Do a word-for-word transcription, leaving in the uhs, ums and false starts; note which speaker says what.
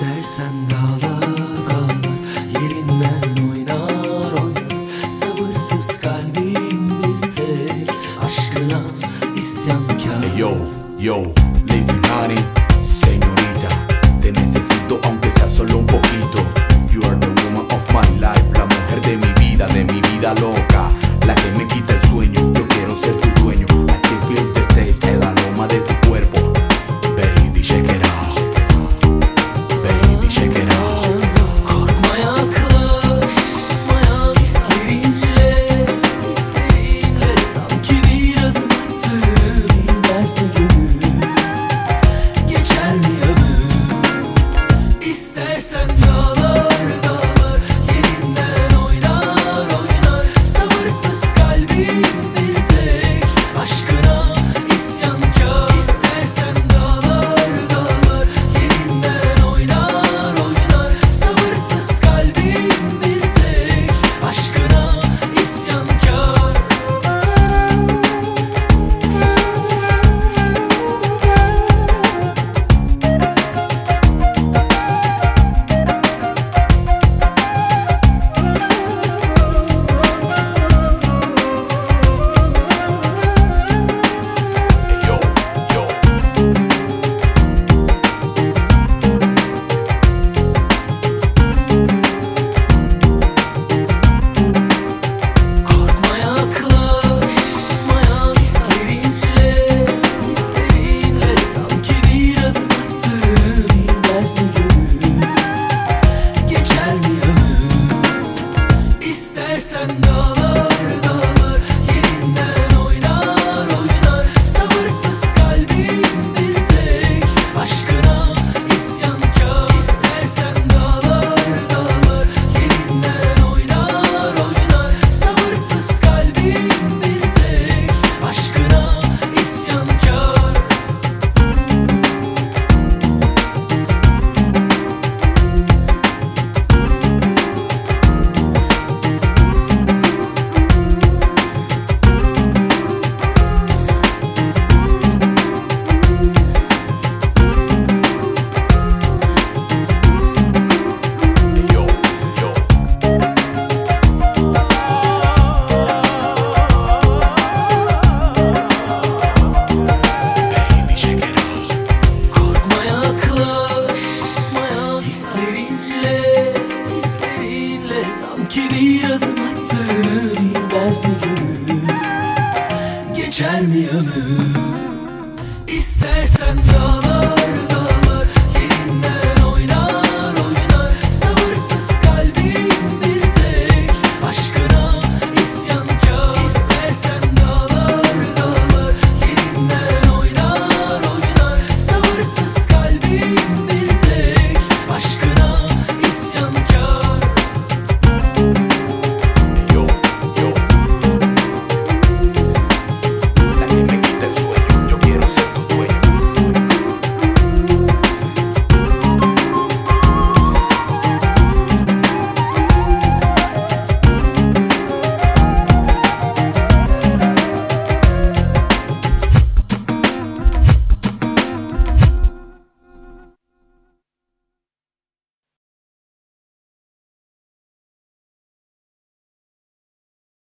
Speaker 1: İstersen dağlar dağlar, yerinden oynar oynar. Sabırsız kalbim bir tek aşkına isyankar.
Speaker 2: Hey yo, yo, lazy honey, señorita, te necesito aunque sea solo un poquito. You are the woman of my life, la mujer de mi vida, de mi vida loca, la que me quita el sueño. Yo quiero ser tu dueño. I still feel the taste, el aroma de tu cuerpo. Baby, shake it out. Baby, shake it out.
Speaker 1: Korkma yaklaşmaya, hislerinle, hislerinle. Sanki bir adım attım, inmez mi gönül? Geçer mi ömür? İstersen dağlar dağlar, yerinden oynar oynar. Sabırsız kalbim bir tek aşkına isyankar. İstersen dağlar dağlar, yerinden oynar oynar. Sabırsız kalbim bir tek aşkına isyankar.
Speaker 2: Yo, yo.
Speaker 1: Korkma yaklaşmaya, hislerinle, hislerinle. Sanki bir adım attım, inmez mi gönül? Geçer mi ömür? İstersen dağlar dağlar, yerinden oynar oynar. Sabırsız kalbim bir tek aşkına isyankar. İstersen dağlar dağlar, yerinden oynar oynar. Sabırsız kalbim bir tek aşkına isyankar.
Speaker 2: Hey yo, yo. Baby, shake it out.
Speaker 1: Korkma yaklaşmaya, hislerinle, hislerinle. Sanki bir adım attım, inmez mi gönül? Geçer mi ömür? İstersen